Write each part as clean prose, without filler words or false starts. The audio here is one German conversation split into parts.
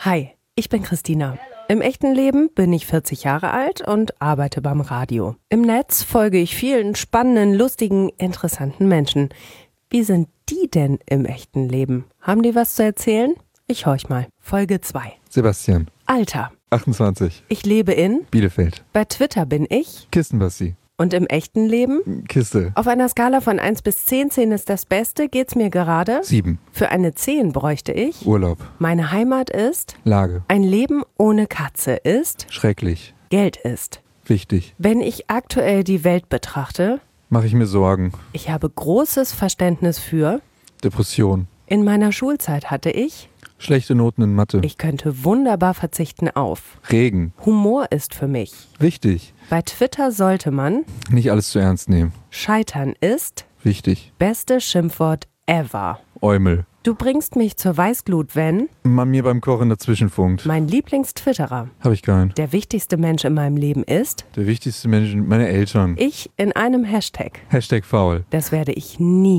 Hi, ich bin Christina. Im echten Leben bin ich 40 Jahre alt und arbeite beim Radio. Im Netz folge ich vielen spannenden, lustigen, interessanten Menschen. Wie sind die denn im echten Leben? Haben die was zu erzählen? Ich horch mal. Folge 2. Sebastian. Alter. 28. Ich lebe in Bielefeld. Bei Twitter bin ich Kistenbasti. Und im echten Leben? Kiste. Auf einer Skala von 1 bis 10, 10 ist das Beste, geht's mir gerade? 7. Für eine 10 bräuchte ich? Urlaub. Meine Heimat ist? Lage. Ein Leben ohne Katze ist? Schrecklich. Geld ist. Wichtig. Wenn ich aktuell die Welt betrachte, mache ich mir Sorgen. Ich habe großes Verständnis für Depression. In meiner Schulzeit hatte ich schlechte Noten in Mathe. Ich könnte wunderbar verzichten auf Regen. Humor ist für mich Wichtig. Bei Twitter sollte man nicht alles zu ernst nehmen. Scheitern ist wichtig. Beste Schimpfwort ever. Eumel. Du bringst mich zur Weißglut, wenn man mir beim Kochen dazwischenfunkt. Mein Lieblingstwitterer. Habe ich keinen. Der wichtigste Mensch in meinem Leben ist der wichtigste Mensch, meine Eltern. Ich in einem Hashtag. Hashtag faul. Das werde ich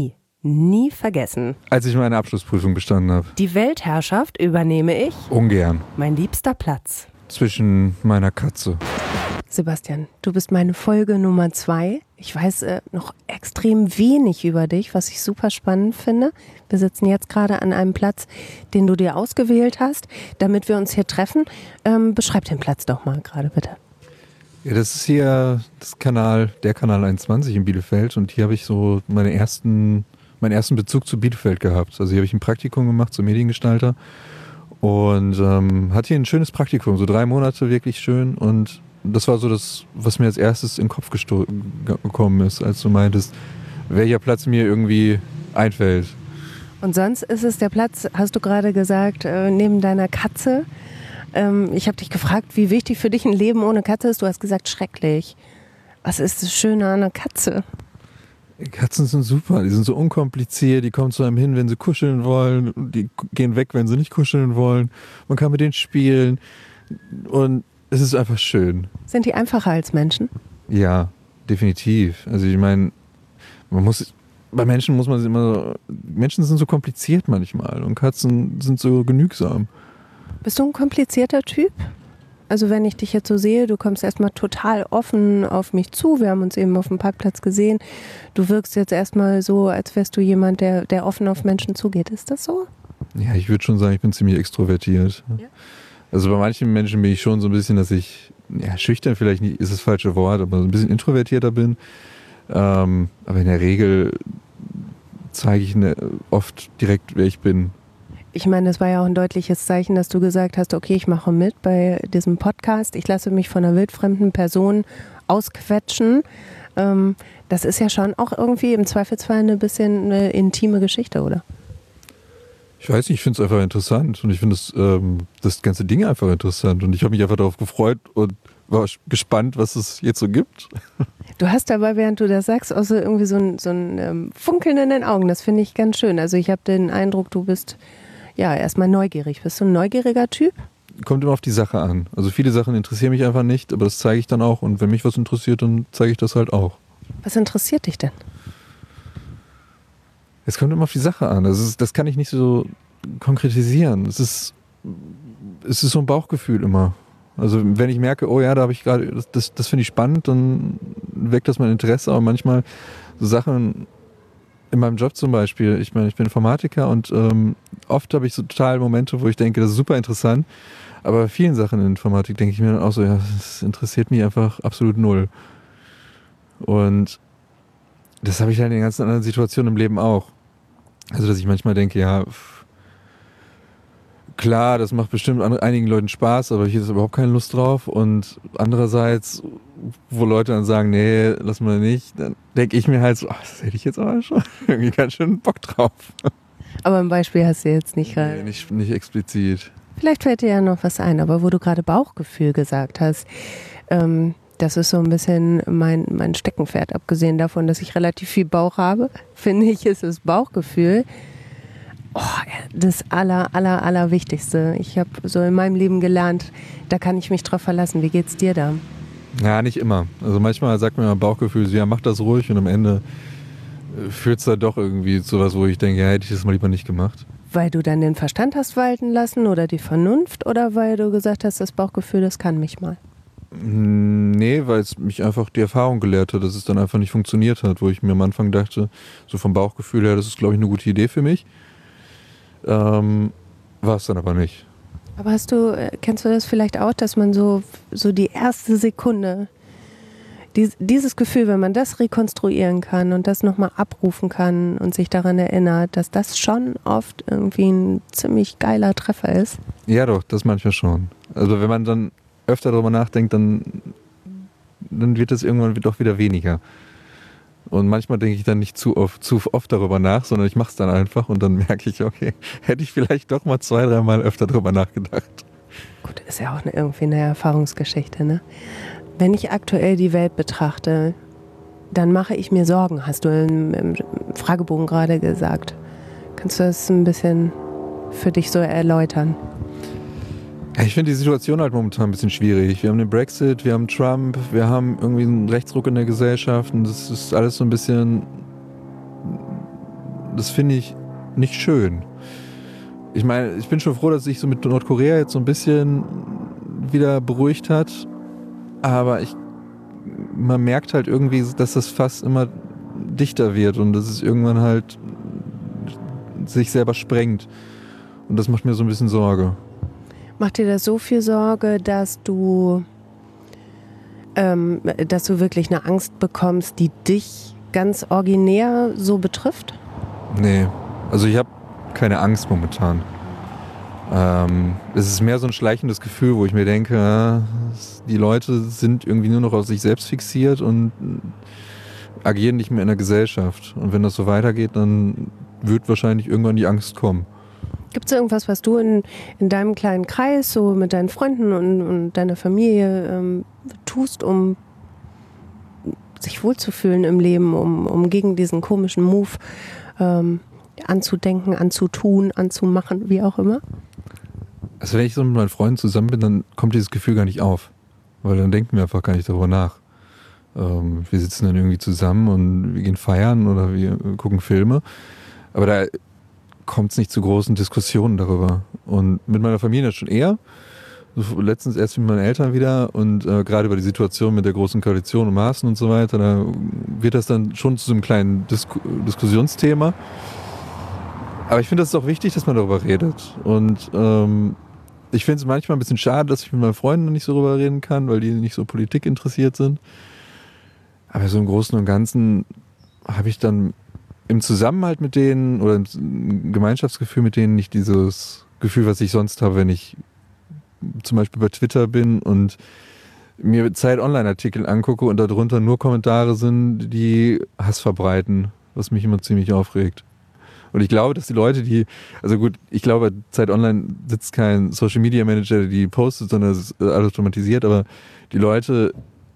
nie vergessen. Als ich meine Abschlussprüfung bestanden habe. Die Weltherrschaft übernehme ich ungern. Mein liebster Platz. Zwischen meiner Katze. Sebastian, du bist meine Folge Nummer 2. Ich weiß noch extrem wenig über dich, was ich super spannend finde. Wir sitzen jetzt gerade an einem Platz, den du dir ausgewählt hast, damit wir uns hier treffen. Beschreib den Platz doch mal gerade, bitte. Ja, das ist hier der Kanal 21 in Bielefeld und hier habe ich so meinen ersten Bezug zu Bielefeld gehabt. Also hier habe ich ein Praktikum gemacht zum Mediengestalter und hatte hier ein schönes Praktikum, so 3 Monate, wirklich schön, und das war so das, was mir als erstes in den Kopf gekommen ist, als du meintest, welcher Platz mir irgendwie einfällt. Und sonst ist es der Platz, hast du gerade gesagt, neben deiner Katze. Ich habe dich gefragt, wie wichtig für dich ein Leben ohne Katze ist. Du hast gesagt, schrecklich. Was ist das Schöne an einer Katze? Katzen sind super, die sind so unkompliziert, die kommen zu einem hin, wenn sie kuscheln wollen, die gehen weg, wenn sie nicht kuscheln wollen. Man kann mit denen spielen und es ist einfach schön. Sind die einfacher als Menschen? Ja, definitiv. Also ich meine, bei Menschen muss man sich immer, Menschen sind so kompliziert manchmal und Katzen sind so genügsam. Bist du ein komplizierter Typ? Also wenn ich dich jetzt so sehe, du kommst erstmal total offen auf mich zu. Wir haben uns eben auf dem Parkplatz gesehen. Du wirkst jetzt erstmal so, als wärst du jemand, der offen auf Menschen zugeht. Ist das so? Ja, ich würde schon sagen, ich bin ziemlich extrovertiert. Ja. Also bei manchen Menschen bin ich schon so ein bisschen, dass ich, schüchtern vielleicht nicht, ist das falsche Wort, aber so ein bisschen introvertierter bin. Aber in der Regel zeige ich oft direkt, wer ich bin. Ich meine, das war ja auch ein deutliches Zeichen, dass du gesagt hast, okay, ich mache mit bei diesem Podcast. Ich lasse mich von einer wildfremden Person ausquetschen. Das ist ja schon auch irgendwie im Zweifelsfall ein bisschen eine intime Geschichte, oder? Ich weiß nicht, ich finde es einfach interessant und ich finde das ganze Ding einfach interessant und ich habe mich einfach darauf gefreut und war gespannt, was es jetzt so gibt. Du hast dabei, während du das sagst, auch so irgendwie so ein Funkeln in den Augen. Das finde ich ganz schön. Also ich habe den Eindruck, du bist erstmal neugierig. Bist du ein neugieriger Typ? Kommt immer auf die Sache an. Also viele Sachen interessieren mich einfach nicht, aber das zeige ich dann auch und wenn mich was interessiert, dann zeige ich das halt auch. Was interessiert dich denn? Es kommt immer auf die Sache an. Das kann ich nicht so konkretisieren. Es ist so ein Bauchgefühl immer. Also wenn ich merke, oh ja, da habe ich gerade, das finde ich spannend, dann weckt das mein Interesse. Aber manchmal so Sachen in meinem Job zum Beispiel, ich meine, ich bin Informatiker und oft habe ich so total Momente, wo ich denke, das ist super interessant. Aber bei vielen Sachen in Informatik denke ich mir dann auch so, ja, das interessiert mich einfach absolut null. Und das habe ich halt in den ganzen anderen Situationen im Leben auch. Also, dass ich manchmal denke, ja, klar, das macht bestimmt einigen Leuten Spaß, aber ich hätte überhaupt keine Lust drauf. Und andererseits, wo Leute dann sagen, nee, lass mal nicht, dann denke ich mir halt so, das hätte ich jetzt aber schon irgendwie ganz schön Bock drauf. Aber ein Beispiel hast du jetzt nicht gerade. Nee, nicht explizit. Vielleicht fällt dir ja noch was ein, aber wo du gerade Bauchgefühl gesagt hast, das ist so ein bisschen mein Steckenpferd, abgesehen davon, dass ich relativ viel Bauch habe, finde ich, ist das Bauchgefühl das Allerwichtigste. Ich habe so in meinem Leben gelernt, da kann ich mich drauf verlassen. Wie geht's dir da? Ja, nicht immer. Also manchmal sagt mir mein Bauchgefühl, ja, mach das ruhig und am Ende führt es da doch irgendwie zu was, wo ich denke, ja, hätte ich das mal lieber nicht gemacht. weil du dann den Verstand hast walten lassen oder die Vernunft oder weil du gesagt hast, das Bauchgefühl, das kann mich mal? Nee, weil es mich einfach die Erfahrung gelehrt hat, dass es dann einfach nicht funktioniert hat, wo ich mir am Anfang dachte, so vom Bauchgefühl her, das ist, glaube ich, eine gute Idee für mich. War es dann aber nicht. Aber kennst du das vielleicht auch, dass man so die erste Sekunde, dieses Gefühl, wenn man das rekonstruieren kann und das nochmal abrufen kann und sich daran erinnert, dass das schon oft irgendwie ein ziemlich geiler Treffer ist? Ja doch, das manchmal schon. Also wenn man dann öfter darüber nachdenkt, dann wird es irgendwann doch wieder weniger. Und manchmal denke ich dann nicht zu oft darüber nach, sondern ich mache es dann einfach und dann merke ich, okay, hätte ich vielleicht doch mal 2-3 Mal öfter darüber nachgedacht. Gut, ist ja auch irgendwie eine Erfahrungsgeschichte, ne? Wenn ich aktuell die Welt betrachte, dann mache ich mir Sorgen, hast du im Fragebogen gerade gesagt. Kannst du das ein bisschen für dich so erläutern? Ja, ich finde die Situation halt momentan ein bisschen schwierig. Wir haben den Brexit, wir haben Trump, wir haben irgendwie einen Rechtsruck in der Gesellschaft und das ist alles so ein bisschen, das finde ich nicht schön. Ich meine, ich bin schon froh, dass sich so mit Nordkorea jetzt so ein bisschen wieder beruhigt hat, aber man merkt halt irgendwie, dass das Fass immer dichter wird und dass es irgendwann halt sich selber sprengt und das macht mir so ein bisschen Sorge. Macht dir das so viel Sorge, dass du wirklich eine Angst bekommst, die dich ganz originär so betrifft? Nee, also ich habe keine Angst momentan. Es ist mehr so ein schleichendes Gefühl, wo ich mir denke, die Leute sind irgendwie nur noch auf sich selbst fixiert und agieren nicht mehr in der Gesellschaft. Und wenn das so weitergeht, dann wird wahrscheinlich irgendwann die Angst kommen. Gibt es irgendwas, was du in deinem kleinen Kreis, so mit deinen Freunden und deiner Familie tust, um sich wohlzufühlen im Leben, um gegen diesen komischen Move anzudenken, anzutun, anzumachen, wie auch immer? Also wenn ich so mit meinen Freunden zusammen bin, dann kommt dieses Gefühl gar nicht auf. Weil dann denken wir einfach gar nicht darüber nach. Wir sitzen dann irgendwie zusammen und wir gehen feiern oder wir gucken Filme. Aber da kommt es nicht zu großen Diskussionen darüber. Und mit meiner Familie schon eher. Letztens erst mit meinen Eltern wieder und gerade über die Situation mit der Großen Koalition und Maßen und so weiter, da wird das dann schon zu so einem kleinen Diskussionsthema. Aber ich finde, das ist auch wichtig, dass man darüber redet. Und ich finde es manchmal ein bisschen schade, dass ich mit meinen Freunden nicht so darüber reden kann, weil die nicht so Politik interessiert sind. Aber so im Großen und Ganzen habe ich dann im Zusammenhalt mit denen oder im Gemeinschaftsgefühl mit denen nicht dieses Gefühl, was ich sonst habe, wenn ich zum Beispiel bei Twitter bin und mir Zeit-Online-Artikel angucke und darunter nur Kommentare sind, die Hass verbreiten, was mich immer ziemlich aufregt. Und ich glaube, dass die Leute, ich glaube, bei Zeit Online sitzt kein Social Media Manager, der die postet, sondern es ist alles automatisiert, aber die Leute,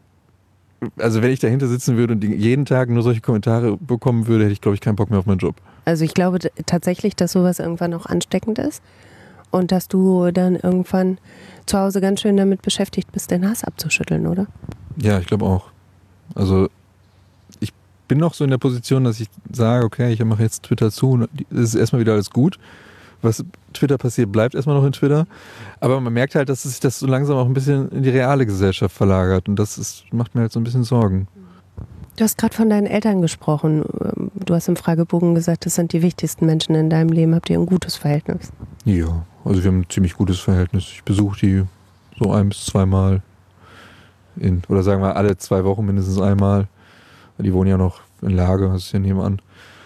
also wenn ich dahinter sitzen würde und jeden Tag nur solche Kommentare bekommen würde, hätte ich, glaube ich, keinen Bock mehr auf meinen Job. Also ich glaube tatsächlich, dass sowas irgendwann auch ansteckend ist und dass du dann irgendwann zu Hause ganz schön damit beschäftigt bist, den Hass abzuschütteln, oder? Ja, ich glaube auch. Also ich bin noch so in der Position, dass ich sage, okay, ich mache jetzt Twitter zu und es ist erstmal wieder alles gut. Was Twitter passiert, bleibt erstmal noch in Twitter. Aber man merkt halt, dass sich das so langsam auch ein bisschen in die reale Gesellschaft verlagert und macht mir halt so ein bisschen Sorgen. Du hast gerade von deinen Eltern gesprochen. Du hast im Fragebogen gesagt, das sind die wichtigsten Menschen in deinem Leben. Habt ihr ein gutes Verhältnis? Ja, also wir haben ein ziemlich gutes Verhältnis. Ich besuche die so 1 bis 2 Mal oder sagen wir alle 2 Wochen mindestens einmal. Die wohnen ja noch in Lage, das ist ja nebenan.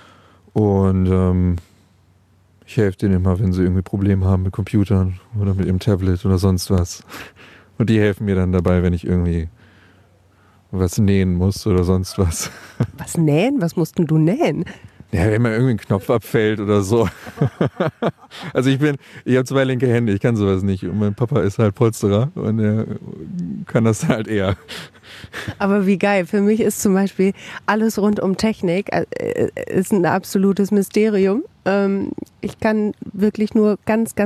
Und ich helfe denen immer, wenn sie irgendwie Probleme haben mit Computern oder mit ihrem Tablet oder sonst was. Und die helfen mir dann dabei, wenn ich irgendwie was nähen muss oder sonst was. Was nähen? Was musst denn du nähen? Ja, wenn mir irgendwie ein Knopf abfällt oder so. Also ich habe 2 linke Hände, ich kann sowas nicht. Und mein Papa ist halt Polsterer und er kann das halt eher. Aber wie geil. Für mich ist zum Beispiel alles rund um Technik ist ein absolutes Mysterium. Ich kann wirklich nur ganz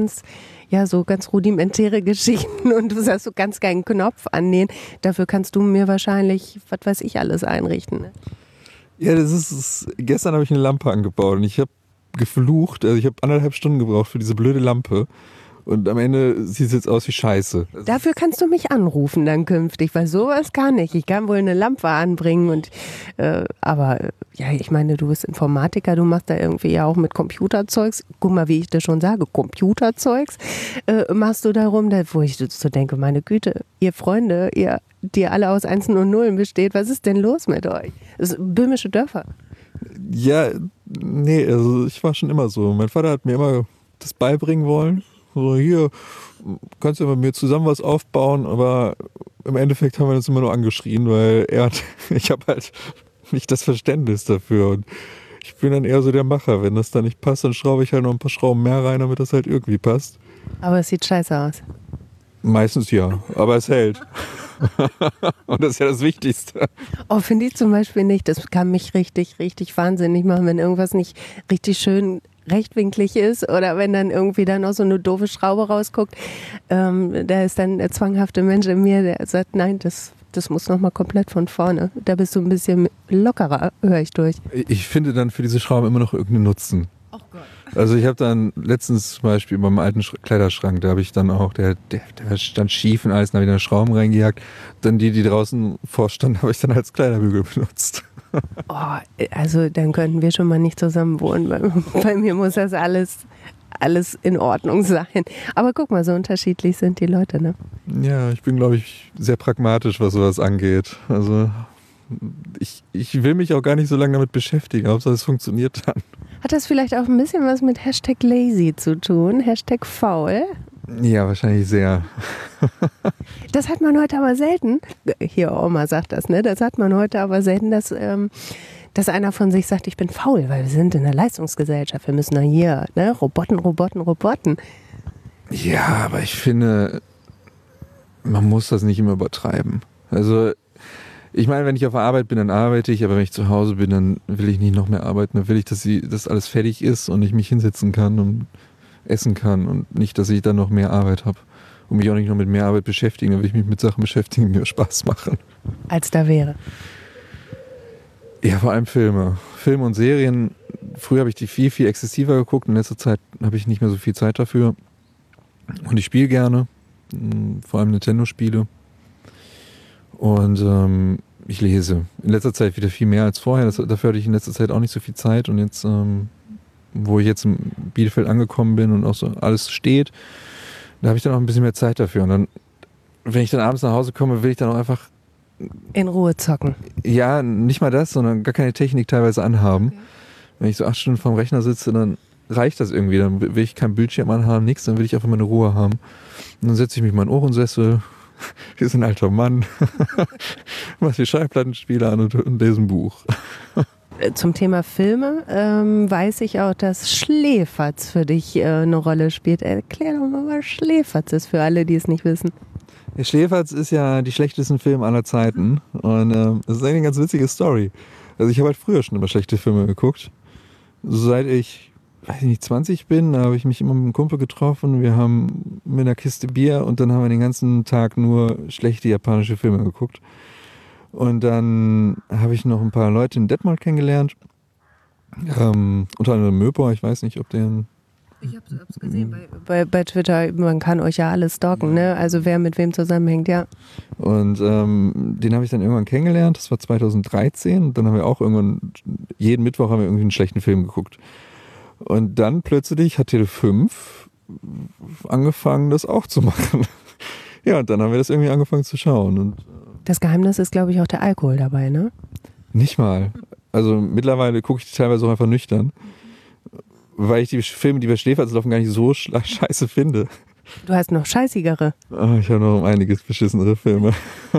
rudimentäre Geschichten und du sagst so ganz geilen Knopf annähen. Dafür kannst du mir wahrscheinlich, was weiß ich, alles einrichten. Ne? Ja, gestern habe ich eine Lampe angebaut und ich habe geflucht. Also ich habe 1,5 Stunden gebraucht für diese blöde Lampe. Und am Ende sieht es jetzt aus wie Scheiße. Dafür kannst du mich anrufen dann künftig, weil sowas kann ich. Ich kann wohl eine Lampe anbringen und aber ja, ich meine, du bist Informatiker, du machst da irgendwie ja auch mit Computerzeugs. Guck mal, wie ich das schon sage, Computerzeugs machst du darum, wo ich so denke, meine Güte, ihr Freunde, die alle aus Einsen und Nullen besteht, was ist denn los mit euch? Das sind böhmische Dörfer. Ja, nee, also ich war schon immer so. Mein Vater hat mir immer das beibringen wollen. So, hier, kannst du ja mit mir zusammen was aufbauen, aber im Endeffekt haben wir uns immer nur angeschrien, weil ich habe halt nicht das Verständnis dafür und ich bin dann eher so der Macher. Wenn das dann nicht passt, dann schraube ich halt noch ein paar Schrauben mehr rein, damit das halt irgendwie passt. Aber es sieht scheiße aus. Meistens ja, aber es hält. Und das ist ja das Wichtigste. Oh, finde ich zum Beispiel nicht. Das kann mich richtig, richtig wahnsinnig machen, wenn irgendwas nicht richtig schön rechtwinklig ist oder wenn dann irgendwie dann noch so eine doofe Schraube rausguckt. Da ist dann der zwanghafte Mensch in mir, der sagt, nein, das muss nochmal komplett von vorne. Da bist du ein bisschen lockerer, höre ich durch. Ich finde dann für diese Schrauben immer noch irgendeinen Nutzen. Oh Gott. Also ich habe dann letztens zum Beispiel beim alten Kleiderschrank, da habe ich dann auch, der stand schief und alles, da habe ich dann Schrauben reingejagt. Dann die draußen vorstanden, habe ich dann als Kleiderbügel benutzt. Oh, also dann könnten wir schon mal nicht zusammen wohnen. Bei mir muss das alles in Ordnung sein. Aber guck mal, so unterschiedlich sind die Leute, ne? Ja, ich bin, glaube ich, sehr pragmatisch, was sowas angeht. Also ich will mich auch gar nicht so lange damit beschäftigen, Hauptsache es funktioniert dann. Hat das vielleicht auch ein bisschen was mit #lazy zu tun? #faul? Ja, wahrscheinlich sehr. Das hat man heute aber selten. Hier, Oma sagt das, ne? Das hat man heute aber selten, dass einer von sich sagt, ich bin faul, weil wir sind in einer Leistungsgesellschaft. Wir müssen da hier, ne? Roboten. Ja, aber ich finde, man muss das nicht immer übertreiben. Also, ich meine, wenn ich auf der Arbeit bin, dann arbeite ich, aber wenn ich zu Hause bin, dann will ich nicht noch mehr arbeiten. Dann will ich, dass alles fertig ist und ich mich hinsetzen kann und essen kann und nicht, dass ich dann noch mehr Arbeit habe und mich auch nicht noch mit mehr Arbeit beschäftigen. Dann will ich mich mit Sachen beschäftigen, die mir Spaß machen. Als da wäre. Ja, vor allem Filme. Filme und Serien. Früher habe ich die viel, viel exzessiver geguckt. In letzter Zeit habe ich nicht mehr so viel Zeit dafür. Und ich spiele gerne. Vor allem Nintendo-Spiele. Und ich lese. In letzter Zeit wieder viel mehr als vorher. Dafür hatte ich in letzter Zeit auch nicht so viel Zeit. Und jetzt, wo ich jetzt in Bielefeld angekommen bin und auch so alles steht, da habe ich dann auch ein bisschen mehr Zeit dafür. Und dann, wenn ich dann abends nach Hause komme, will ich dann auch einfach in Ruhe zocken. Ja, nicht mal das, sondern gar keine Technik teilweise anhaben. Okay. Wenn ich so 8 Stunden vorm Rechner sitze, dann reicht das irgendwie. Dann will ich keinen Bildschirm anhaben, nichts, dann will ich einfach meine Ruhe haben. Und dann setze ich mich mal in den Ohrensessel, hier ist ein alter Mann, mach die Schallplattenspieler an und lese ein Buch. Zum Thema Filme weiß ich auch, dass Schläferz für dich eine Rolle spielt. Erklär doch mal, was Schläferz ist für alle, die es nicht wissen. Der Schläferz ist ja die schlechtesten Filme aller Zeiten und das ist eine ganz witzige Story. Also ich habe halt früher schon immer schlechte Filme geguckt. Seit ich, weiß ich nicht, 20 bin, da habe ich mich immer mit einem Kumpel getroffen. Wir haben mit einer Kiste Bier und dann haben wir den ganzen Tag nur schlechte japanische Filme geguckt. Und dann habe ich noch ein paar Leute in Detmold kennengelernt. Unter anderem Möper, ich weiß nicht, ob der... Ich hab's gesehen bei Twitter, man kann euch ja alles stalken, ne? Also wer mit wem zusammenhängt, ja. Und den habe ich dann irgendwann kennengelernt, das war 2013. Und dann haben wir auch jeden Mittwoch haben wir irgendwie einen schlechten Film geguckt. Und dann plötzlich hat Tele5 angefangen, das auch zu machen. Ja, und dann haben wir das irgendwie angefangen zu schauen. Und das Geheimnis ist, glaube ich, auch der Alkohol dabei, ne? Nicht mal. Also mittlerweile gucke ich die teilweise auch einfach nüchtern. Weil ich die Filme, die bei Schläferz laufen, gar nicht so scheiße finde. Du hast noch scheißigere. Oh, ich habe noch einiges beschissenere Filme.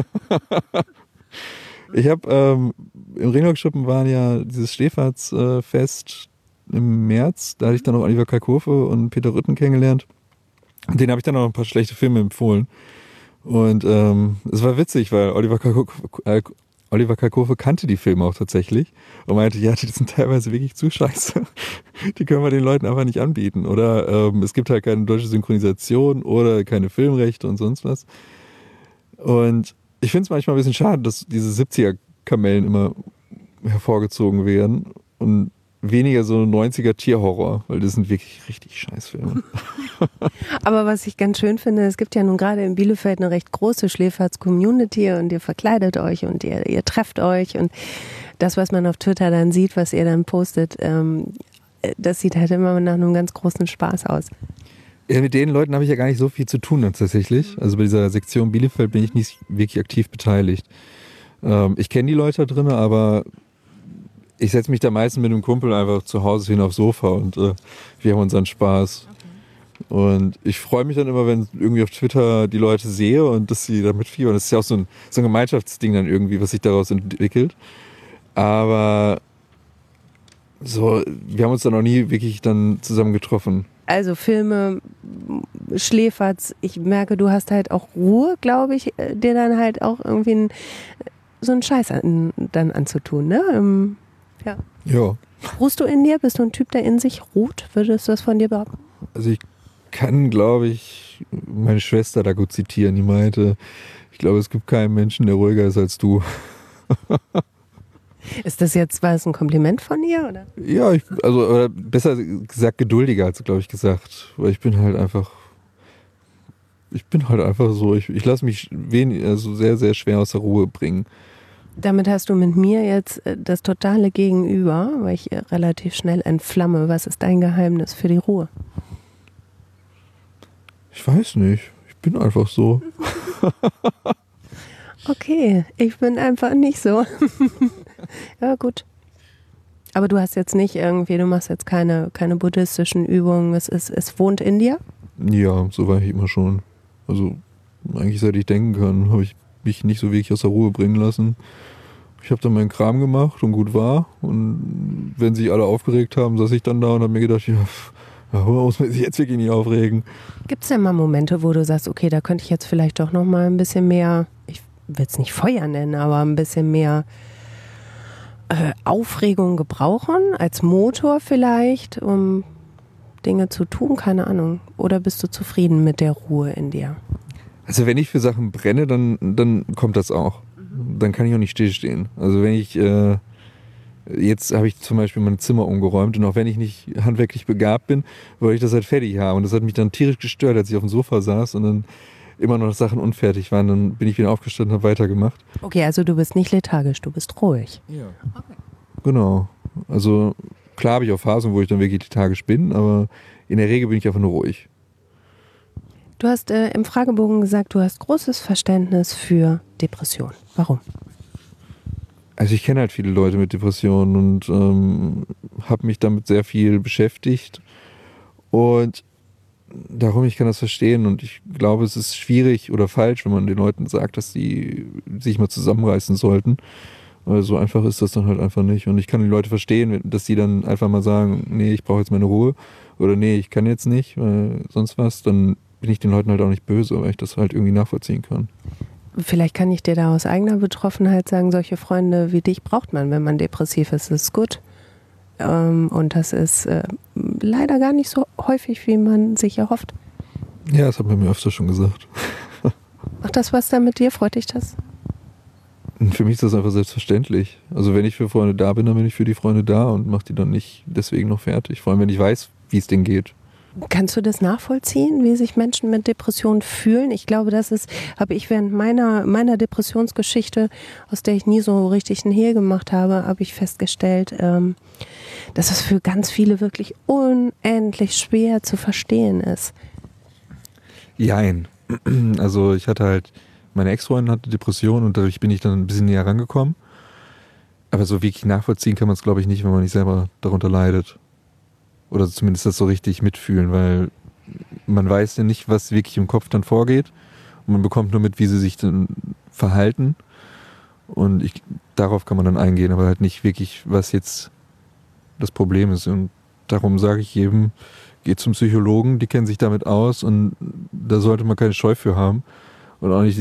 Ich habe im Ringlock-Schuppen waren ja dieses Schläferz-Fest im März. Da hatte ich dann noch Oliver Kalkofe und Peter Rütten kennengelernt. Den habe ich dann noch ein paar schlechte Filme empfohlen. Und es war witzig, weil Oliver Kalkofe kannte die Filme auch tatsächlich und meinte, ja, die sind teilweise wirklich zu scheiße. Die können wir den Leuten einfach nicht anbieten. Oder es gibt halt keine deutsche Synchronisation oder keine Filmrechte und sonst was. Und ich finde es manchmal ein bisschen schade, dass diese 70er-Kamellen immer hervorgezogen werden. Und weniger so 90er Tierhorror, weil das sind wirklich richtig Scheißfilme. Aber was ich ganz schön finde, es gibt ja nun gerade in Bielefeld eine recht große Schläferz-Community und ihr verkleidet euch und ihr trefft euch und das, was man auf Twitter dann sieht, was ihr dann postet, das sieht halt immer nach einem ganz großen Spaß aus. Ja, mit den Leuten habe ich ja gar nicht so viel zu tun tatsächlich. Also bei dieser Sektion Bielefeld bin ich nicht wirklich aktiv beteiligt. Ich kenne die Leute da drin, aber ich setze mich da meistens mit einem Kumpel einfach zu Hause hin aufs Sofa und wir haben unseren Spaß. Okay. Und ich freue mich dann immer, wenn irgendwie auf Twitter die Leute sehe und dass sie da mitfiebern. Das ist ja auch so ein Gemeinschaftsding dann irgendwie, was sich daraus entwickelt. Aber so, wir haben uns dann noch nie wirklich dann zusammen getroffen. Also Filme, Schläferz, ich merke, du hast halt auch Ruhe, glaube ich, dir dann halt auch irgendwie so einen Scheiß dann anzutun, ne? Ja. Ja. Ruhst du in dir? Bist du ein Typ, der in sich ruht? Würdest du das von dir behaupten? Also ich kann, glaube ich, meine Schwester da gut zitieren. Die meinte, ich glaube, es gibt keinen Menschen, der ruhiger ist als du. Ist das jetzt, war es ein Kompliment von ihr? Oder? Ja, oder besser gesagt geduldiger, hat sie, glaube ich, gesagt. Weil ich bin halt einfach so, ich lasse mich sehr, sehr schwer aus der Ruhe bringen. Damit hast du mit mir jetzt das totale Gegenüber, weil ich relativ schnell entflamme. Was ist dein Geheimnis für die Ruhe? Ich weiß nicht. Ich bin einfach so. Okay, ich bin einfach nicht so. Ja, gut. Aber du hast jetzt nicht irgendwie, du machst jetzt keine buddhistischen Übungen. Es wohnt in dir? Ja, so war ich immer schon. Also eigentlich seit ich denken kann, habe ich mich nicht so wirklich aus der Ruhe bringen lassen. Ich habe dann meinen Kram gemacht und gut war. Und wenn sich alle aufgeregt haben, saß ich dann da und habe mir gedacht, muss man sich jetzt wirklich nicht aufregen. Gibt es denn mal Momente, wo du sagst, okay, da könnte ich jetzt vielleicht doch noch mal ein bisschen mehr, ich will es nicht Feuer nennen, aber ein bisschen mehr Aufregung gebrauchen, als Motor vielleicht, um Dinge zu tun, keine Ahnung. Oder bist du zufrieden mit der Ruhe in dir? Also wenn ich für Sachen brenne, dann kommt das auch. Dann kann ich auch nicht stillstehen. Also wenn ich, jetzt habe ich zum Beispiel mein Zimmer umgeräumt und auch wenn ich nicht handwerklich begabt bin, wollte ich das halt fertig haben. Und das hat mich dann tierisch gestört, als ich auf dem Sofa saß und dann immer noch Sachen unfertig waren. Dann bin ich wieder aufgestanden und habe weitergemacht. Okay, also du bist nicht lethargisch, du bist ruhig. Ja. Okay. Genau. Also klar habe ich auch Phasen, wo ich dann wirklich lethargisch bin, aber in der Regel bin ich einfach nur ruhig. Du hast im Fragebogen gesagt, du hast großes Verständnis für Depressionen. Warum? Also ich kenne halt viele Leute mit Depressionen und habe mich damit sehr viel beschäftigt. Und darum, ich kann das verstehen und ich glaube, es ist schwierig oder falsch, wenn man den Leuten sagt, dass sie sich mal zusammenreißen sollten. Weil so einfach ist das dann halt einfach nicht. Und ich kann die Leute verstehen, dass sie dann einfach mal sagen, nee, ich brauche jetzt meine Ruhe oder nee, ich kann jetzt nicht, weil sonst was, dann bin ich den Leuten halt auch nicht böse, weil ich das halt irgendwie nachvollziehen kann. Vielleicht kann ich dir da aus eigener Betroffenheit sagen, solche Freunde wie dich braucht man, wenn man depressiv ist. Das ist gut. Und das ist leider gar nicht so häufig, wie man sich erhofft. Ja, das hat man mir öfter schon gesagt. Macht das was da mit dir? Freut dich das? Für mich ist das einfach selbstverständlich. Also wenn ich für Freunde da bin, dann bin ich für die Freunde da und mache die dann nicht deswegen noch fertig. Vor allem, wenn ich weiß, wie es denen geht. Kannst du das nachvollziehen, wie sich Menschen mit Depressionen fühlen? Ich glaube, habe ich während meiner Depressionsgeschichte, aus der ich nie so richtig ein Hehl gemacht habe, habe ich festgestellt, dass es für ganz viele wirklich unendlich schwer zu verstehen ist. Jein. Also ich hatte halt, meine Ex-Freundin hatte Depressionen und dadurch bin ich dann ein bisschen näher rangekommen. Aber so wirklich nachvollziehen kann man es, glaube ich, nicht, wenn man nicht selber darunter leidet. Oder zumindest das so richtig mitfühlen, weil man weiß ja nicht, was wirklich im Kopf dann vorgeht. Und man bekommt nur mit, wie sie sich dann verhalten. Und darauf kann man dann eingehen, aber halt nicht wirklich, was jetzt das Problem ist. Und darum sage ich jedem, geht zum Psychologen, die kennen sich damit aus und da sollte man keine Scheu für haben. Und auch nicht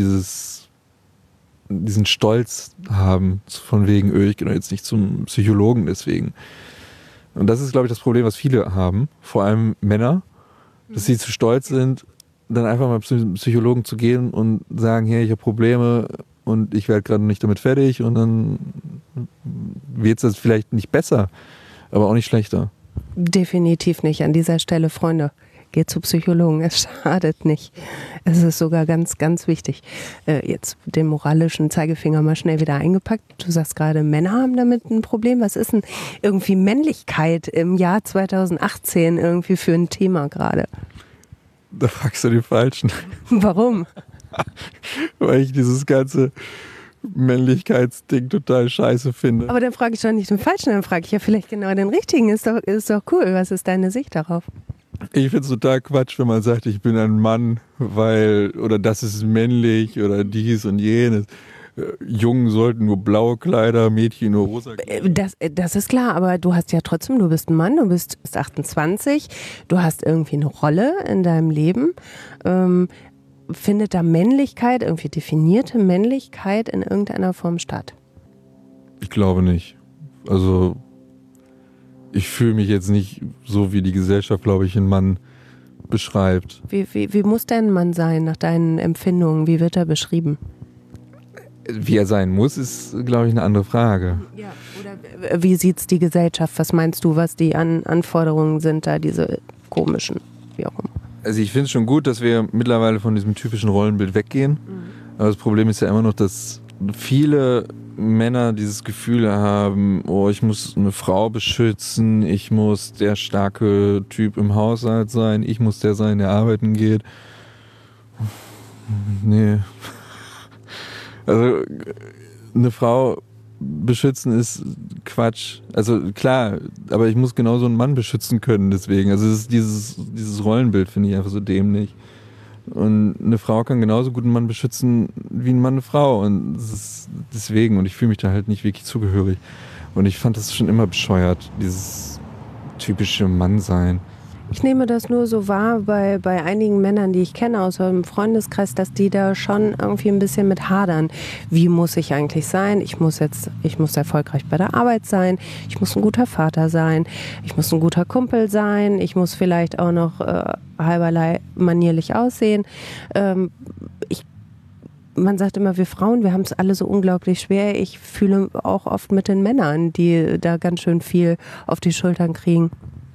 diesen Stolz haben, von wegen, ich gehe jetzt nicht zum Psychologen deswegen. Und das ist, glaube ich, das Problem, was viele haben, vor allem Männer, dass sie zu stolz sind, dann einfach mal zum Psychologen zu gehen und sagen, hey, ich habe Probleme und ich werde gerade nicht damit fertig und dann wird es vielleicht nicht besser, aber auch nicht schlechter. Definitiv nicht. An dieser Stelle, Freunde, geht zu Psychologen. Es schadet nicht. Es ist sogar ganz, ganz wichtig. Jetzt den moralischen Zeigefinger mal schnell wieder eingepackt. Du sagst gerade, Männer haben damit ein Problem. Was ist denn irgendwie Männlichkeit im Jahr 2018 irgendwie für ein Thema gerade? Da fragst du den Falschen. Warum? Weil ich dieses ganze Männlichkeitsding total scheiße finde. Aber dann frage ich doch nicht den Falschen, dann frage ich ja vielleicht genau den Richtigen. Ist doch cool. Was ist deine Sicht darauf? Ich finde es total Quatsch, wenn man sagt, ich bin ein Mann, weil, oder das ist männlich oder dies und jenes. Jungen sollten nur blaue Kleider, Mädchen nur rosa Kleider. Das ist klar, aber du hast ja trotzdem, du bist ein Mann, du bist 28, du hast irgendwie eine Rolle in deinem Leben. Findet da Männlichkeit, irgendwie definierte Männlichkeit in irgendeiner Form statt? Ich glaube nicht. Also ich fühle mich jetzt nicht so, wie die Gesellschaft, glaube ich, einen Mann beschreibt. Wie muss denn ein Mann sein nach deinen Empfindungen? Wie wird er beschrieben? Wie er sein muss, ist, glaube ich, eine andere Frage. Ja, oder wie sieht es die Gesellschaft? Was meinst du, was die Anforderungen sind da, diese komischen, wie auch immer? Also ich finde es schon gut, dass wir mittlerweile von diesem typischen Rollenbild weggehen. Aber das Problem ist ja immer noch, dass viele Männer dieses Gefühl haben, oh, ich muss eine Frau beschützen, ich muss der starke Typ im Haushalt sein, ich muss der sein, der arbeiten geht. Nee. Also eine Frau beschützen ist Quatsch. Also klar, aber ich muss genauso einen Mann beschützen können deswegen. Also es ist dieses Rollenbild finde ich einfach so dämlich. Und eine Frau kann genauso gut einen Mann beschützen wie ein Mann eine Frau. Und das ist deswegen. Und ich fühle mich da halt nicht wirklich zugehörig. Und ich fand das schon immer bescheuert, dieses typische Mannsein. Ich nehme das nur so wahr bei einigen Männern, die ich kenne aus einem Freundeskreis, dass die da schon irgendwie ein bisschen mit hadern. Wie muss ich eigentlich sein? Ich muss erfolgreich bei der Arbeit sein. Ich muss ein guter Vater sein. Ich muss ein guter Kumpel sein. Ich muss vielleicht auch noch halberlei manierlich aussehen. Man sagt immer, wir Frauen, wir haben es alle so unglaublich schwer. Ich fühle auch oft mit den Männern, die da ganz schön viel auf die Schultern kriegen.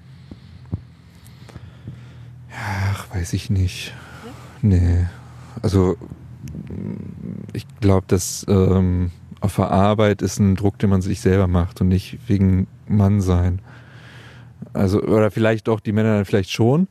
Ach, weiß ich nicht. Nee. Also ich glaube, dass auf der Arbeit ist ein Druck, den man sich selber macht und nicht wegen Mannsein. Also, oder vielleicht doch die Männer dann vielleicht schon.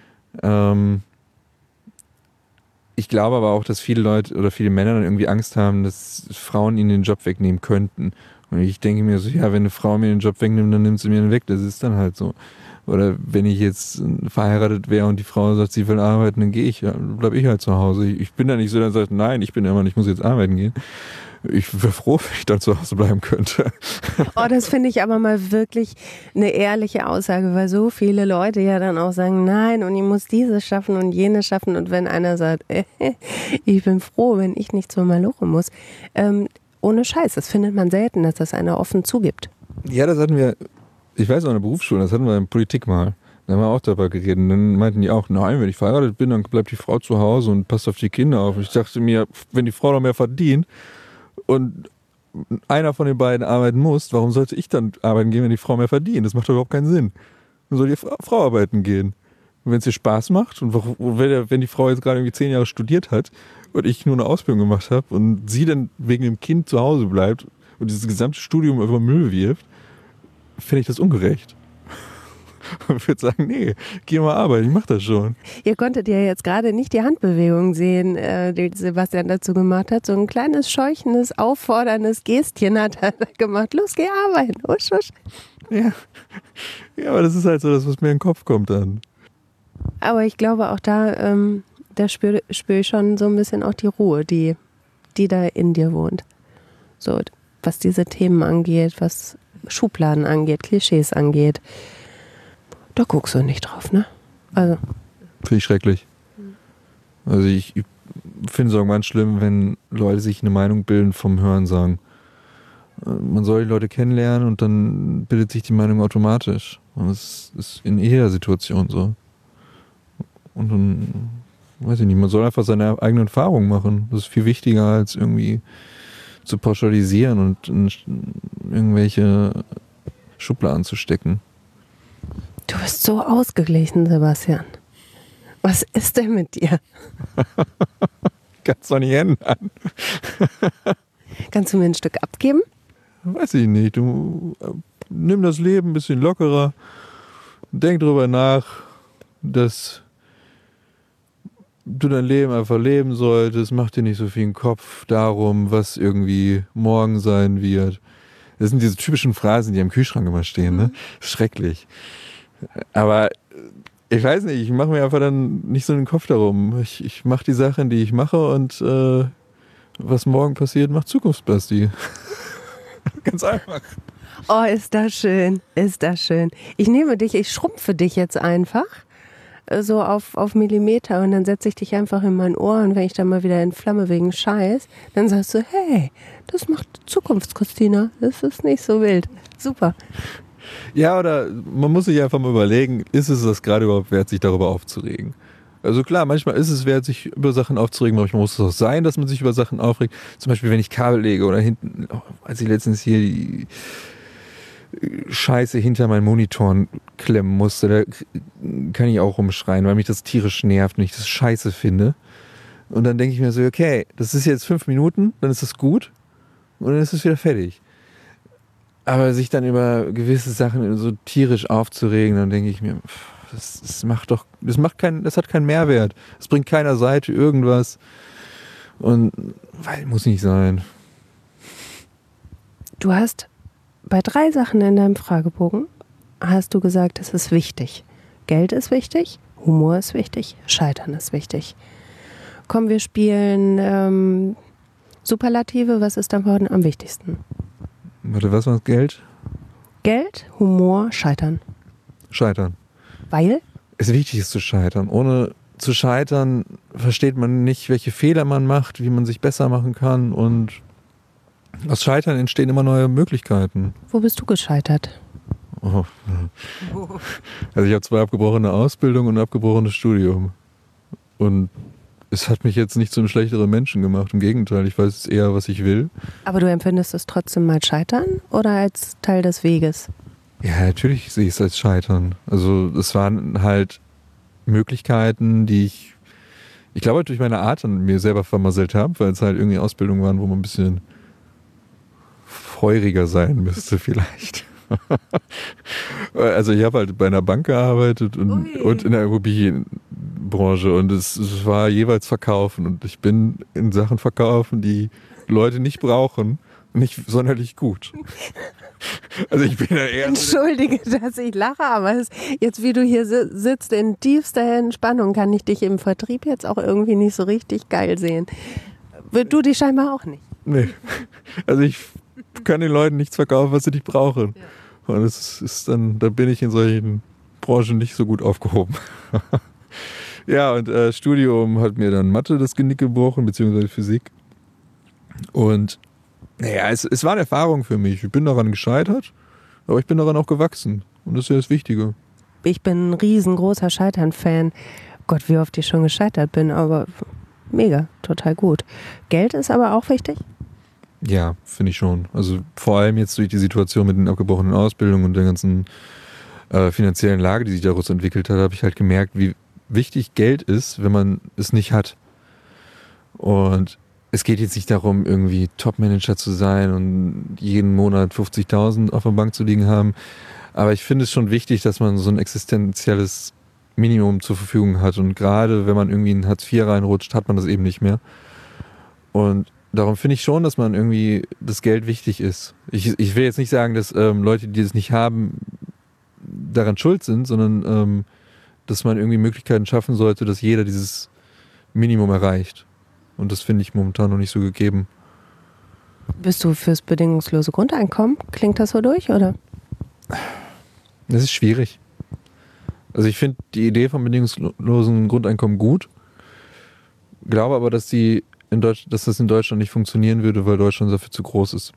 Ich glaube aber auch, dass viele Leute oder viele Männer dann irgendwie Angst haben, dass Frauen ihnen den Job wegnehmen könnten. Und ich denke mir so, ja, wenn eine Frau mir den Job wegnimmt, dann nimmt sie mir den weg. Das ist dann halt so. Oder wenn ich jetzt verheiratet wäre und die Frau sagt, sie will arbeiten, dann bleibe ich halt zu Hause. Ich bin da nicht so, dann sagt, nein, ich bin der Mann, ich muss jetzt arbeiten gehen. Ich wäre froh, wenn ich dann zu Hause bleiben könnte. Oh, das finde ich aber mal wirklich eine ehrliche Aussage, weil so viele Leute ja dann auch sagen, nein, und ich muss dieses schaffen und jenes schaffen. Und wenn einer sagt, ich bin froh, wenn ich nicht zur Maloche muss. Ohne Scheiß, das findet man selten, dass das einer offen zugibt. Ja, das hatten wir, ich weiß noch, in der Berufsschule, das hatten wir in Politik mal. Da haben wir auch darüber geredet. Und dann meinten die auch, nein, wenn ich verheiratet bin, dann bleibt die Frau zu Hause und passt auf die Kinder auf. Ich dachte mir, wenn die Frau noch mehr verdient und einer von den beiden arbeiten muss, warum sollte ich dann arbeiten gehen, wenn die Frau mehr verdient? Das macht doch überhaupt keinen Sinn. Dann soll die Frau arbeiten gehen. Und wenn es ihr Spaß macht und wenn die Frau jetzt gerade irgendwie 10 Jahre studiert hat und ich nur eine Ausbildung gemacht habe und sie dann wegen dem Kind zu Hause bleibt und dieses gesamte Studium über Müll wirft, finde ich das ungerecht. Und würde sagen, nee, geh mal arbeiten, ich mach das schon. Ihr konntet ja jetzt gerade nicht die Handbewegung sehen, die Sebastian dazu gemacht hat. So ein kleines, scheuchendes, aufforderndes Gestchen hat er gemacht. Los, geh arbeiten. Usch, usch. Ja, aber das ist halt so das, was mir in den Kopf kommt dann. Aber ich glaube auch da spüre ich schon so ein bisschen auch die Ruhe, die da in dir wohnt. So, was diese Themen angeht, was Schubladen angeht, Klischees angeht. Da guckst du nicht drauf, ne? Also. Finde ich schrecklich. Also ich finde es auch ganz schlimm, wenn Leute sich eine Meinung bilden vom Hörensagen. Man soll die Leute kennenlernen und dann bildet sich die Meinung automatisch. Und das ist in jeder Situation so. Und dann, weiß ich nicht, man soll einfach seine eigenen Erfahrungen machen. Das ist viel wichtiger, als irgendwie zu pauschalisieren und irgendwelche Schubladen zu stecken. Du bist so ausgeglichen, Sebastian. Was ist denn mit dir? Kannst doch nicht ändern. Kannst du mir ein Stück abgeben? Weiß ich nicht. Du nimm das Leben ein bisschen lockerer. Denk drüber nach, dass du dein Leben einfach leben solltest. Mach dir nicht so viel Kopf darum, was irgendwie morgen sein wird. Das sind diese typischen Phrasen, die am Kühlschrank immer stehen. Ne? Schrecklich. Aber ich weiß nicht, ich mache mir einfach dann nicht so den Kopf darum. Ich mache die Sachen, die ich mache und was morgen passiert, macht Zukunftsbasti. Ganz einfach. Oh, ist das schön, ist das schön. Ich nehme dich, ich schrumpfe dich jetzt einfach so auf Millimeter und dann setze ich dich einfach in mein Ohr und wenn ich dann mal wieder entflamme wegen Scheiß, dann sagst du, hey, das macht Zukunftschristina, das ist nicht so wild. Super. Ja, oder man muss sich einfach mal überlegen, ist es das gerade überhaupt wert, sich darüber aufzuregen? Also klar, manchmal ist es wert, sich über Sachen aufzuregen, manchmal muss es auch sein, dass man sich über Sachen aufregt. Zum Beispiel, wenn ich Kabel lege oder hinten, als ich letztens hier die Scheiße hinter meinen Monitoren klemmen musste, da kann ich auch rumschreien, weil mich das tierisch nervt und ich das scheiße finde. Und dann denke ich mir so, okay, das ist jetzt 5 Minuten, dann ist das gut und dann ist es wieder fertig. Aber sich dann über gewisse Sachen so tierisch aufzuregen, dann denke ich mir, das hat keinen Mehrwert. Es bringt keiner Seite irgendwas. Und weil muss nicht sein. Du hast bei 3 Sachen in deinem Fragebogen hast du gesagt, es ist wichtig. Geld ist wichtig, Humor ist wichtig, Scheitern ist wichtig. Komm, wir spielen Superlative. Was ist davon am wichtigsten? Warte, was war Geld? Geld, Humor, Scheitern. Scheitern. Weil? Es wichtig ist zu scheitern. Ohne zu scheitern versteht man nicht, welche Fehler man macht, wie man sich besser machen kann und aus Scheitern entstehen immer neue Möglichkeiten. Wo bist du gescheitert? Oh. Also ich habe 2 abgebrochene Ausbildungen und ein abgebrochenes Studium. Und es hat mich jetzt nicht zu einem schlechteren Menschen gemacht. Im Gegenteil, ich weiß jetzt eher, was ich will. Aber du empfindest es trotzdem als Scheitern oder als Teil des Weges? Ja, natürlich sehe ich es als Scheitern. Also es waren halt Möglichkeiten, die ich glaube, durch meine Art an mir selber vermasselt habe, weil es halt irgendwie Ausbildungen waren, wo man ein bisschen feuriger sein müsste vielleicht. Also ich habe halt bei einer Bank gearbeitet und in der Immobilienbranche und es war jeweils Verkaufen und ich bin in Sachen verkaufen, die Leute nicht brauchen, nicht sonderlich gut. Also ich bin ja eher... Entschuldige, dass ich lache, aber jetzt, wie du hier sitzt, in tiefster Entspannung, kann ich dich im Vertrieb jetzt auch irgendwie nicht so richtig geil sehen. Du dich scheinbar auch nicht. Nee, also ich kann den Leuten nichts verkaufen, was sie nicht brauchen. Ja. Und es ist dann, da bin ich in solchen Branchen nicht so gut aufgehoben. Ja, und Studium hat mir dann Mathe das Genick gebrochen, beziehungsweise Physik. Und naja, es war eine Erfahrung für mich. Ich bin daran gescheitert, aber ich bin daran auch gewachsen. Und das ist ja das Wichtige. Ich bin ein riesengroßer Scheitern-Fan. Gott, wie oft ich schon gescheitert bin, aber mega, total gut. Geld ist aber auch wichtig? Ja, finde ich schon. Also vor allem jetzt durch die Situation mit den abgebrochenen Ausbildungen und der ganzen finanziellen Lage, die sich daraus entwickelt hat, habe ich halt gemerkt, wie wichtig Geld ist, wenn man es nicht hat. Und es geht jetzt nicht darum, irgendwie Top-Manager zu sein und jeden Monat 50.000 auf der Bank zu liegen haben. Aber ich finde es schon wichtig, dass man so ein existenzielles Minimum zur Verfügung hat. Und gerade wenn man irgendwie in Hartz IV reinrutscht, hat man das eben nicht mehr. Und darum finde ich schon, dass man irgendwie das Geld wichtig ist. Ich will jetzt nicht sagen, dass Leute, die das nicht haben, daran schuld sind, sondern dass man irgendwie Möglichkeiten schaffen sollte, dass jeder dieses Minimum erreicht. Und das finde ich momentan noch nicht so gegeben. Bist du fürs bedingungslose Grundeinkommen? Klingt das so durch, oder? Das ist schwierig. Also ich finde die Idee vom bedingungslosen Grundeinkommen gut. Glaube aber, dass das in Deutschland nicht funktionieren würde, weil Deutschland dafür zu groß ist.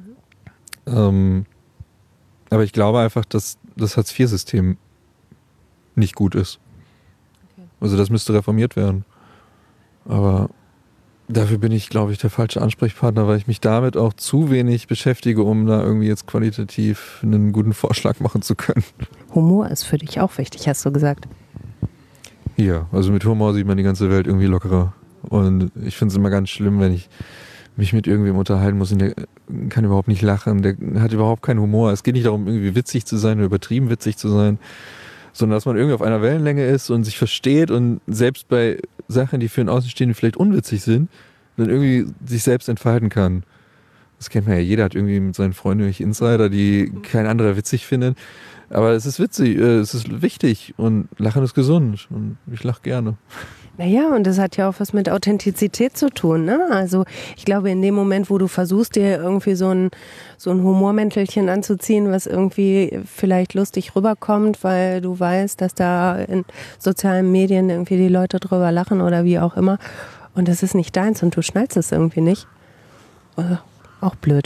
Aber ich glaube einfach, dass das Hartz-IV-System nicht gut ist. Okay. Also das müsste reformiert werden. Aber Dafür bin ich, glaube ich, der falsche Ansprechpartner, weil ich mich damit auch zu wenig beschäftige, um da irgendwie jetzt qualitativ einen guten Vorschlag machen zu können. Humor ist für dich auch wichtig, hast du gesagt. Ja, also mit Humor sieht man die ganze Welt irgendwie lockerer. Und ich finde es immer ganz schlimm, wenn ich mich mit irgendwem unterhalten muss und der kann überhaupt nicht lachen, der hat überhaupt keinen Humor. Es geht nicht darum, irgendwie witzig zu sein oder übertrieben witzig zu sein, sondern dass man irgendwie auf einer Wellenlänge ist und sich versteht und selbst bei Sachen, die für einen Außenstehenden vielleicht unwitzig sind, dann irgendwie sich selbst entfalten kann. Das kennt man ja, jeder hat irgendwie mit seinen Freunden irgendwelche Insider, die kein anderer witzig findet. Aber es ist witzig, es ist wichtig und Lachen ist gesund und ich lache gerne. Naja, und das hat ja auch was mit Authentizität zu tun, ne? Also ich glaube, in dem Moment, wo du versuchst, dir irgendwie so ein Humormäntelchen anzuziehen, was irgendwie vielleicht lustig rüberkommt, weil du weißt, dass da in sozialen Medien irgendwie die Leute drüber lachen oder wie auch immer, und das ist nicht deins und du schnallst es irgendwie nicht, auch blöd.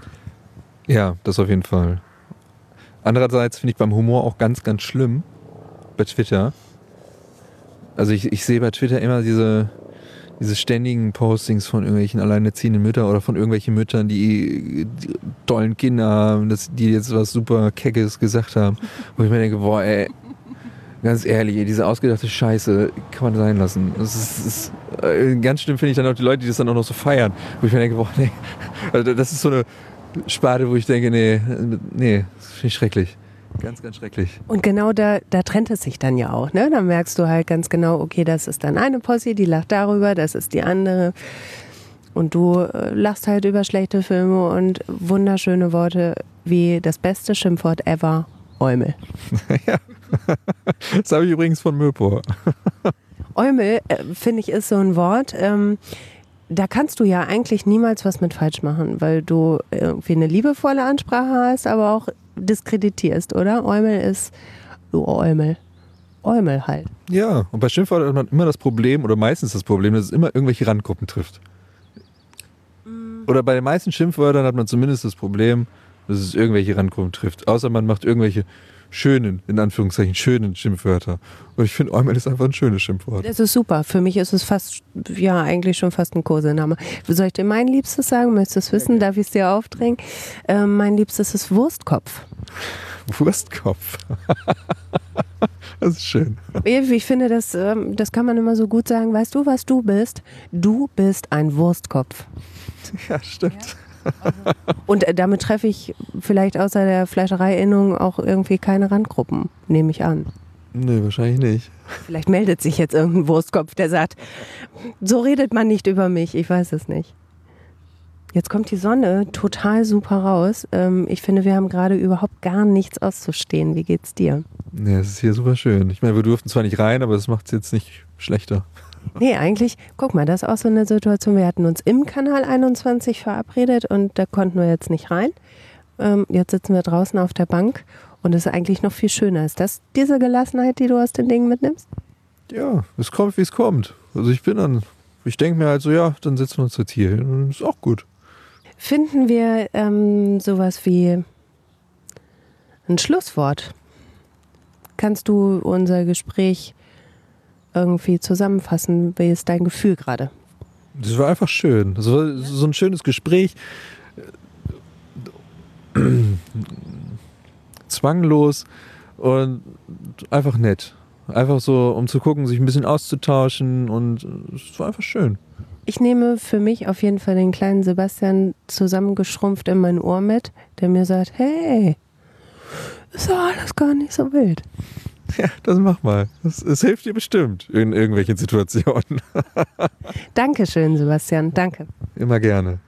Ja, das auf jeden Fall. Andererseits finde ich beim Humor auch ganz, ganz schlimm bei Twitter. Also ich sehe bei Twitter immer diese ständigen Postings von irgendwelchen alleinerziehenden Müttern oder von irgendwelchen Müttern, die tollen Kinder haben, die jetzt was super Keckes gesagt haben. Wo ich mir denke, boah, ey, ganz ehrlich, diese ausgedachte Scheiße kann man sein lassen. Das ist ganz schlimm finde ich dann auch die Leute, die das dann auch noch so feiern. Wo ich mir denke, boah, nee, also das ist so eine Sparte, wo ich denke, nee, das finde ich schrecklich. Ganz, ganz schrecklich. Und genau da trennt es sich dann ja auch, ne? Da merkst du halt ganz genau, okay, das ist dann eine Posse, die lacht darüber, das ist die andere. Und du lachst halt über schlechte Filme und wunderschöne Worte wie das beste Schimpfwort ever, Eumel. Ja, das habe ich übrigens von Möpor. Eumel, finde ich, ist so ein Wort, da kannst du ja eigentlich niemals was mit falsch machen, weil du irgendwie eine liebevolle Ansprache hast, aber auch diskreditierst, oder? Eumel ist, du Eumel. Eumel halt. Ja, und bei Schimpfwörtern hat man immer das Problem, oder meistens das Problem, dass es immer irgendwelche Randgruppen trifft. Oder bei den meisten Schimpfwörtern hat man zumindest das Problem, dass es irgendwelche Randgruppen trifft. Außer man macht irgendwelche schönen, in Anführungszeichen, schönen Schimpfwörter. Und ich finde, Eumel ist einfach ein schönes Schimpfwort. Das ist super. Für mich ist es fast, ja, eigentlich schon fast ein Kosename. Soll ich dir mein Liebstes sagen? Möchtest du es wissen? Darf ich es dir aufdrängen? Mein Liebstes ist Wurstkopf. Wurstkopf. Das ist schön. Ich finde, das kann man immer so gut sagen. Weißt du, was du bist? Du bist ein Wurstkopf. Ja, stimmt. Und damit treffe ich vielleicht außer der Fleischereiinnung auch irgendwie keine Randgruppen, nehme ich an. Nee, wahrscheinlich nicht. Vielleicht meldet sich jetzt irgendein Wurstkopf, der sagt, so redet man nicht über mich, ich weiß es nicht. Jetzt kommt die Sonne total super raus. Ich finde, wir haben gerade überhaupt gar nichts auszustehen. Wie geht's dir? Ja, es ist hier super schön. Ich meine, wir durften zwar nicht rein, aber das macht es jetzt nicht schlechter. Nee, eigentlich, guck mal, das ist auch so eine Situation, wir hatten uns im Kanal 21 verabredet und da konnten wir jetzt nicht rein. Jetzt sitzen wir draußen auf der Bank und es ist eigentlich noch viel schöner. Ist das diese Gelassenheit, die du aus den Dingen mitnimmst? Ja, es kommt, wie es kommt. Also ich denke mir halt so, ja, dann setzen wir uns jetzt hier hin und ist auch gut. Finden wir sowas wie ein Schlusswort? Kannst du unser Gespräch irgendwie zusammenfassen? Wie ist dein Gefühl gerade? Das war einfach schön. Das war so ein schönes Gespräch. Zwanglos und einfach nett. Einfach so, um zu gucken, sich ein bisschen auszutauschen und es war einfach schön. Ich nehme für mich auf jeden Fall den kleinen Sebastian zusammengeschrumpft in mein Ohr mit, der mir sagt, hey, ist doch alles gar nicht so wild. Ja, das mach mal. Es hilft dir bestimmt in irgendwelchen Situationen. Dankeschön, Sebastian. Danke. Immer gerne.